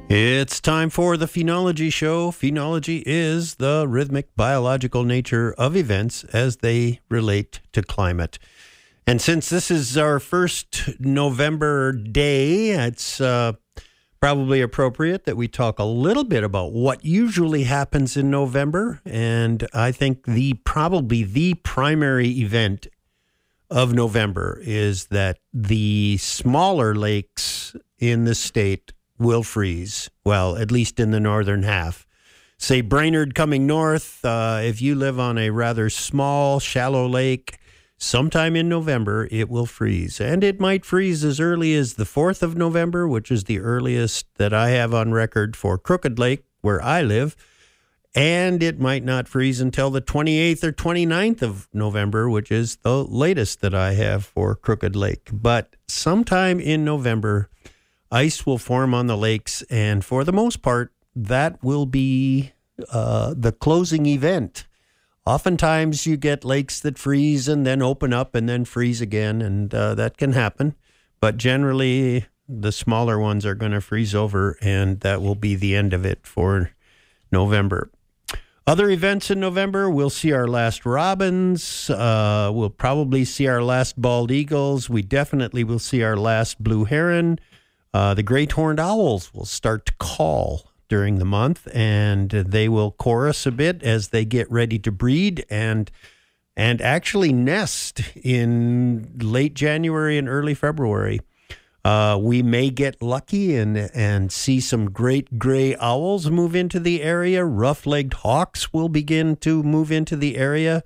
It's time for the Phenology Show. Phenology is the rhythmic biological nature of events as they relate to climate. And since this is our first November day, it's probably appropriate that we talk a little bit about what usually happens in November. And I think probably the primary event of November is that the smaller lakes in the state will freeze. Well, at least in the northern half. Say Brainerd coming north, if you live on a rather small, shallow lake, sometime in November it will freeze. And it might freeze as early as the 4th of November, which is the earliest that I have on record for Crooked Lake, where I live. And it might not freeze until the 28th or 29th of November, which is the latest that I have for Crooked Lake. But sometime in November, ice will form on the lakes, and for the most part, that will be the closing event. Oftentimes, you get lakes that freeze and then open up and then freeze again, and that can happen. But generally, the smaller ones are going to freeze over, and that will be the end of it for November. Other events in November, we'll see our last robins. We'll probably see our last bald eagles. We definitely will see our last blue heron. The great horned owls will start to call during the month, and they will chorus a bit as they get ready to breed and actually nest in late January and early February. We may get lucky and see some great gray owls move into the area. Rough-legged hawks will begin to move into the area.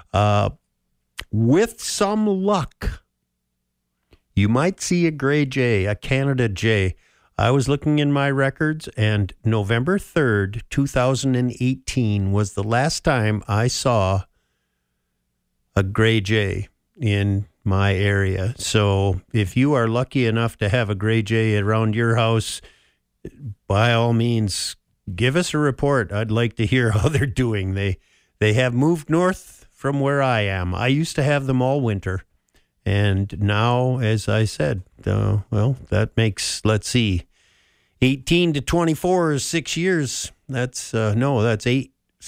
With some luck, you might see a gray jay, a Canada jay. I was looking in my records, and November 3rd, 2018 was the last time I saw a gray jay in my area. So if you are lucky enough to have a gray jay around your house, by all means, give us a report. I'd like to hear how they're doing. They have moved north from where I am. I used to have them all winter. And now, as I said, that makes, let's see, 18 to 24 is 6 years. That's 14.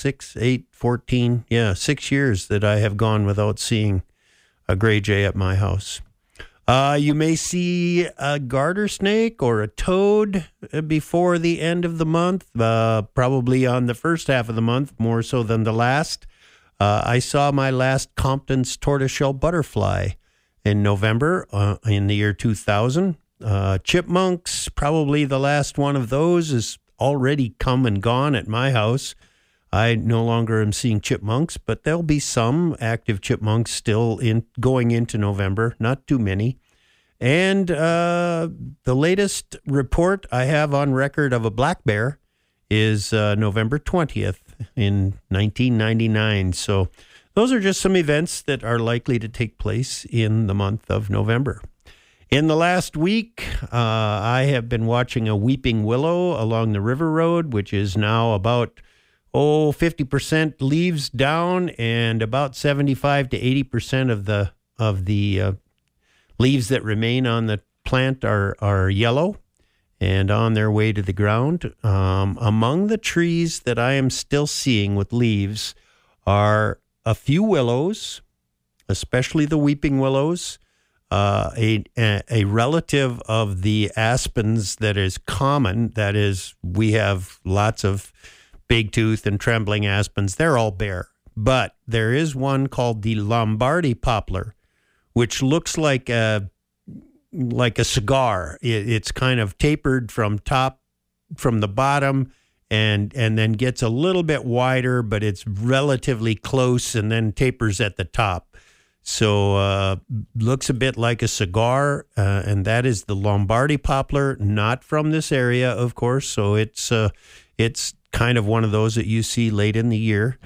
Yeah, 6 years that I have gone without seeing a gray jay at my house. You may see a garter snake or a toad before the end of the month, probably on the first half of the month, more so than the last. I saw my last Compton's tortoiseshell butterfly in November in the year 2000. Chipmunks, probably the last one of those, is already come and gone at my house. I no longer am seeing chipmunks, but there'll be some active chipmunks still going into November, not too many. And the latest report I have on record of a black bear is November 20th in 1999. So those are just some events that are likely to take place in the month of November. In the last week, I have been watching a weeping willow along the river road, which is now about 50% leaves down, and about 75 to 80% of the leaves that remain on the plant are yellow and on their way to the ground. Among the trees that I am still seeing with leaves are a few willows, especially the weeping willows, a relative of the aspens that is common. That is, we have lots of big tooth and trembling aspens. They're all bare. But there is one called the Lombardy poplar, which looks like a cigar. It's kind of tapered from the bottom, and then gets a little bit wider, but it's relatively close and then tapers at the top. So looks a bit like a cigar, and that is the Lombardy poplar, not from this area, of course. So it's kind of one of those that you see late in the year.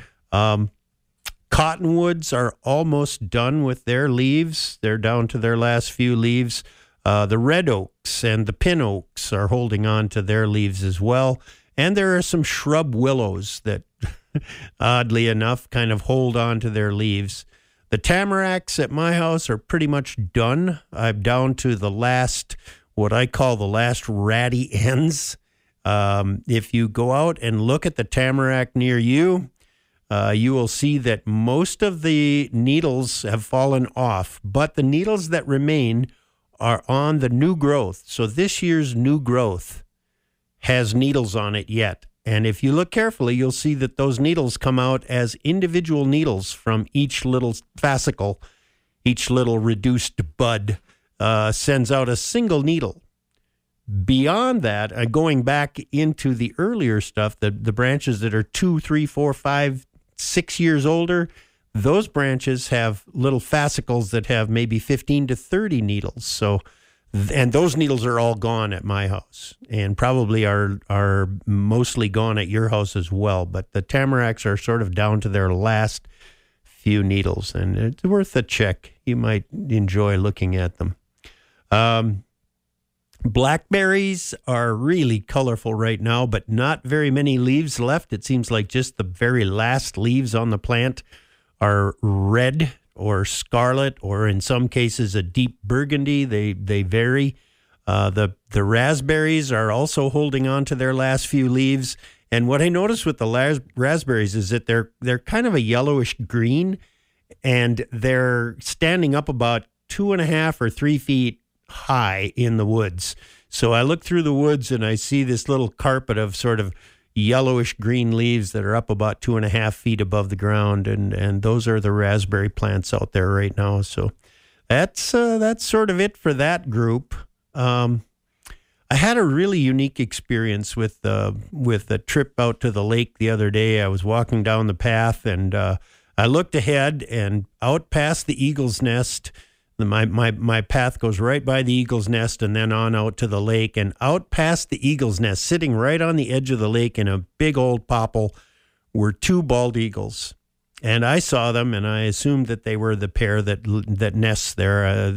Cottonwoods are almost done with their leaves. They're down to their last few leaves. The red oaks and the pin oaks are holding on to their leaves as well. And there are some shrub willows that, oddly enough, kind of hold on to their leaves. The tamaracks at my house are pretty much done. I'm down to the last, what I call the last ratty ends. If you go out and look at the tamarack near you, you will see that most of the needles have fallen off, but the needles that remain are on the new growth. So this year's new growth has needles on it yet. And if you look carefully, you'll see that those needles come out as individual needles from each little fascicle. Each little reduced bud sends out a single needle. Beyond that, going back into the earlier stuff, the branches that are 2, 3, 4, 5, 6 years older, those branches have little fascicles that have maybe 15 to 30 needles. So, and those needles are all gone at my house, and probably are mostly gone at your house as well. But the tamaracks are sort of down to their last few needles, and it's worth a check. You might enjoy looking at them. Blackberries are really colorful right now, but not very many leaves left. It seems like just the very last leaves on the plant are red or scarlet, or in some cases a deep burgundy. They vary. The raspberries are also holding on to their last few leaves. And what I noticed with the raspberries is that they're kind of a yellowish green, and they're standing up about 2.5 or 3 feet high in the woods. So I look through the woods and I see this little carpet of sort of yellowish green leaves that are up about 2.5 feet above the ground, and those are the raspberry plants out there right now. So that's sort of it for that group. I had a really unique experience with a trip out to the lake the other day. I was walking down the path, and I looked ahead, and out past the Eagle's Nest, my path goes right by the Eagle's Nest and then on out to the lake, and out past the Eagle's Nest, sitting right on the edge of the lake in a big old popple, were 2 bald eagles. And I saw them, and I assumed that they were the pair that nests there.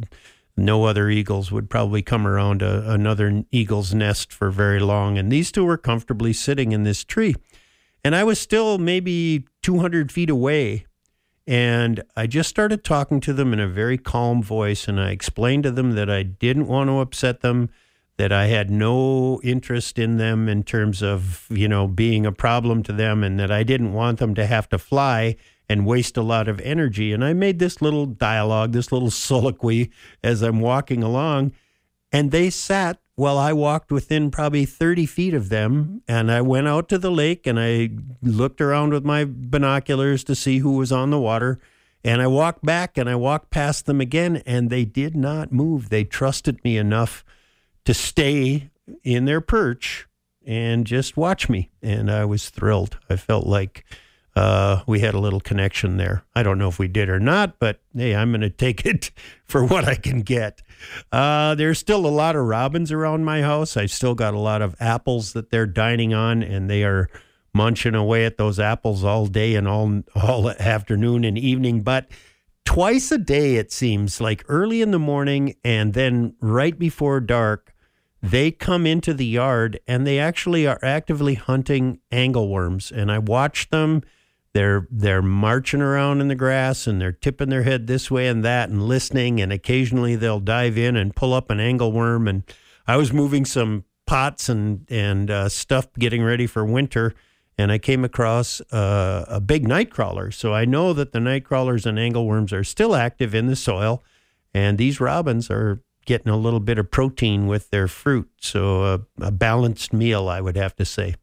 No other eagles would probably come around another eagle's nest for very long. And these 2 were comfortably sitting in this tree. And I was still maybe 200 feet away. And I just started talking to them in a very calm voice, and I explained to them that I didn't want to upset them, that I had no interest in them in terms of, being a problem to them, and that I didn't want them to have to fly and waste a lot of energy. And I made this little dialogue, this little soliloquy as I'm walking along, and they sat while I walked within probably 30 feet of them, and I went out to the lake and I looked around with my binoculars to see who was on the water, and I walked back and I walked past them again, and they did not move. They trusted me enough to stay in their perch and just watch me, and I was thrilled. I felt like we had a little connection there. I don't know if we did or not, but hey, I'm going to take it for what I can get. There's still a lot of robins around my house. I've still got a lot of apples that they're dining on, and they are munching away at those apples all day and all afternoon and evening. But twice a day, it seems like early in the morning and then right before dark, they come into the yard and they actually are actively hunting angleworms. And I watch them. They're marching around in the grass, and they're tipping their head this way and that and listening, and occasionally they'll dive in and pull up an angleworm. And I was moving some pots and stuff getting ready for winter, and I came across a big nightcrawler. So I know that the nightcrawlers and angleworms are still active in the soil, and these robins are getting a little bit of protein with their fruit. So a balanced meal, I would have to say.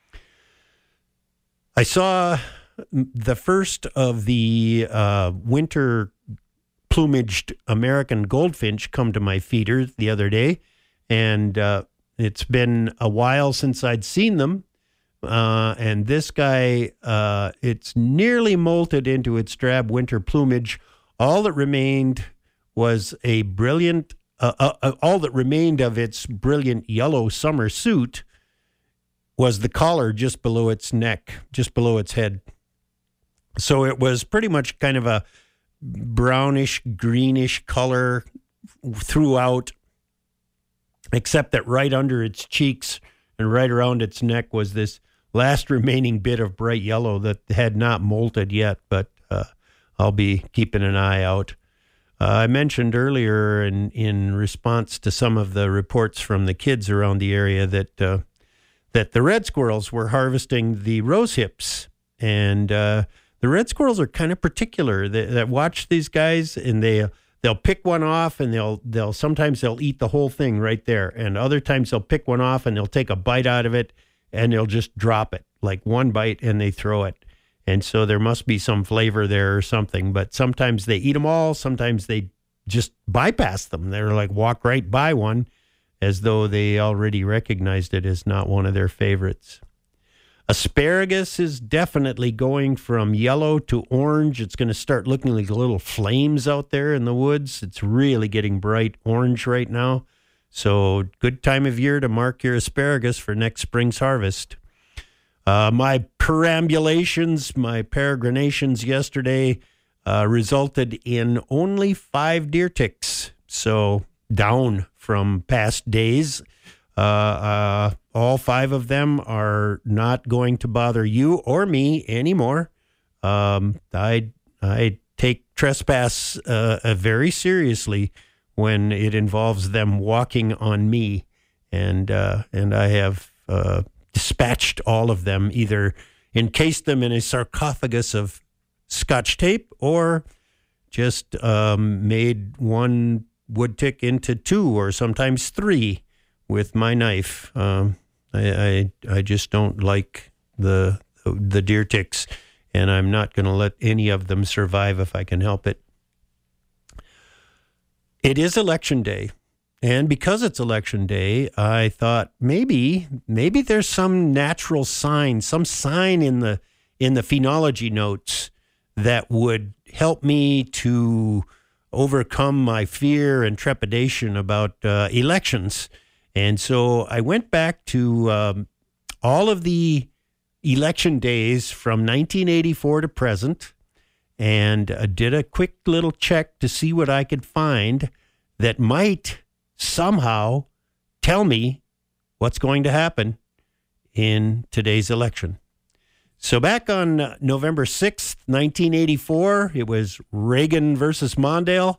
I saw the first of the winter plumaged American goldfinch come to my feeder the other day, and it's been a while since I'd seen them. And this guy, it's nearly molted into its drab winter plumage. All that remained was a brilliant, all that remained of its brilliant yellow summer suit was the collar just below its neck, just below its head. So it was pretty much kind of a brownish, greenish color throughout, except that right under its cheeks and right around its neck was this last remaining bit of bright yellow that had not molted yet, but I'll be keeping an eye out. I mentioned earlier in response to some of the reports from the kids around the area that that the red squirrels were harvesting the rose hips. And the red squirrels are kind of particular. They watch these guys, and they'll pick one off, and they'll sometimes they'll eat the whole thing right there, and other times they'll pick one off and they'll take a bite out of it, and they'll just drop it, like one bite, and they throw it. And so there must be some flavor there or something. But sometimes they eat them all. Sometimes they just bypass them. They're like walk right by one, as though they already recognized it as not one of their favorites. Asparagus is definitely going from yellow to orange. It's going to start looking like little flames out there in the woods. It's really getting bright orange right now. So good time of year to mark your asparagus for next spring's harvest. My perambulations, my peregrinations yesterday resulted in only 5 deer ticks. So down from past days. All 5 of them are not going to bother you or me anymore. I take trespass very seriously when it involves them walking on me, and I have dispatched all of them, either encased them in a sarcophagus of Scotch tape or just made one wood tick into 2 or sometimes 3 with my knife. I just don't like the deer ticks, and I'm not going to let any of them survive if I can help it. It is election day, and because it's election day, I thought maybe there's some natural sign, some sign in the phenology notes that would help me to overcome my fear and trepidation about elections. And so I went back to all of the election days from 1984 to present, and did a quick little check to see what I could find that might somehow tell me what's going to happen in today's election. So back on November 6th, 1984, it was Reagan versus Mondale.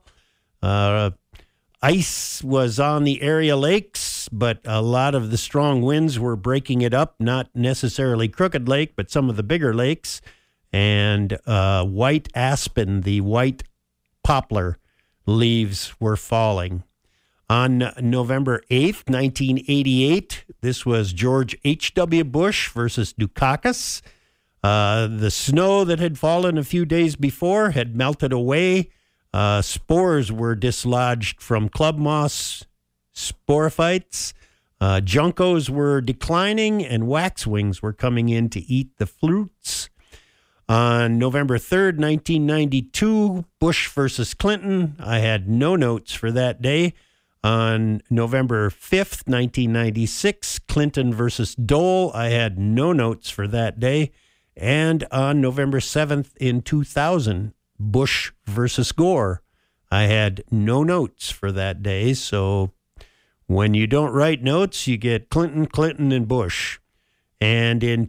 Ice was on the area lakes, but a lot of the strong winds were breaking it up, not necessarily Crooked Lake, but some of the bigger lakes. And white aspen, the white poplar leaves were falling. On November 8th, 1988, this was George H.W. Bush versus Dukakis. The snow that had fallen a few days before had melted away. Spores were dislodged from club moss sporophytes. Juncos were declining, and waxwings were coming in to eat the fruits. On November 3rd, 1992, Bush versus Clinton. I had no notes for that day. On November 5th, 1996, Clinton versus Dole. I had no notes for that day. And on November 7th in 2000, Bush versus Gore. I had no notes for that day. So when you don't write notes, you get Clinton, and Bush. And in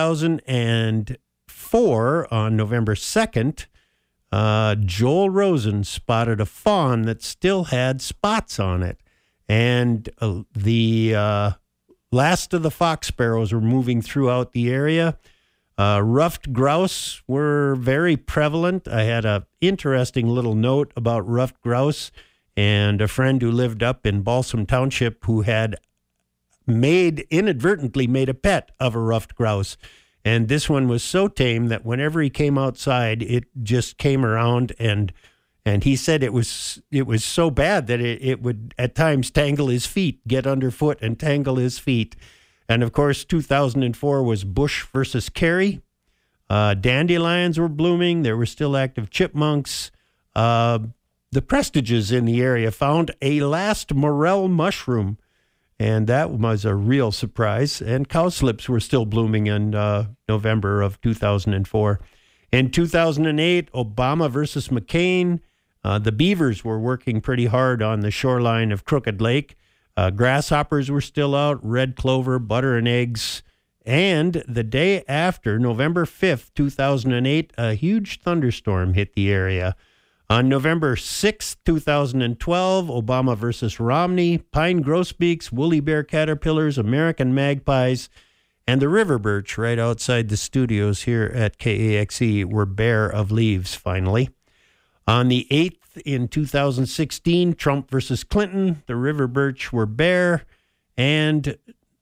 2004, on November 2nd, Joel Rosen spotted a fawn that still had spots on it. And the last of the fox sparrows were moving throughout the area. Ruffed grouse were very prevalent. I had an interesting little note about ruffed grouse, and a friend who lived up in Balsam Township who had inadvertently made a pet of a ruffed grouse. And this one was so tame that whenever he came outside, it just came around, and he said it was so bad that it would at times tangle his feet, get underfoot and tangle his feet. And of course, 2004 was Bush versus Kerry. Dandelions were blooming. There were still active chipmunks. The Prestiges in the area found a last morel mushroom, and that was a real surprise. And cowslips were still blooming in November of 2004. In 2008, Obama versus McCain. The beavers were working pretty hard on the shoreline of Crooked Lake. Grasshoppers were still out, red clover, butter and eggs. And the day after, November 5th, 2008, a huge thunderstorm hit the area. On November 6th, 2012, Obama versus Romney, pine grosbeaks, woolly bear caterpillars, American magpies, And the river birch right outside the studios here at KAXE were bare of leaves finally. On the 8th in 2016, Trump versus Clinton, the river birch were bare. And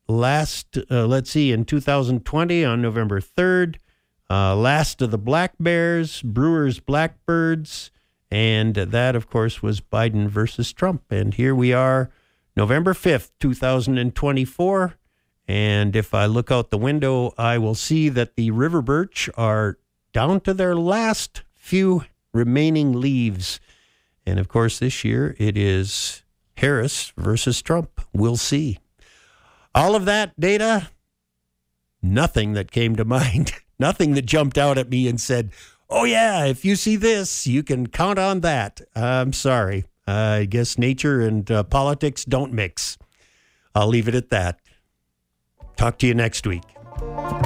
in 2020 on November 3rd, last of the black bears, Brewers blackbirds, and that, of course, was Biden versus Trump. And here we are, November 5th, 2024. And if I look out the window, I will see that the river birch are down to their last few remaining leaves. And of course, this year it is Harris versus Trump. We'll see. All of that data, nothing that came to mind, nothing that jumped out at me and said, oh yeah, if you see this, you can count on that. I'm sorry. I guess nature and politics don't mix. I'll leave it at that. Talk to you next week.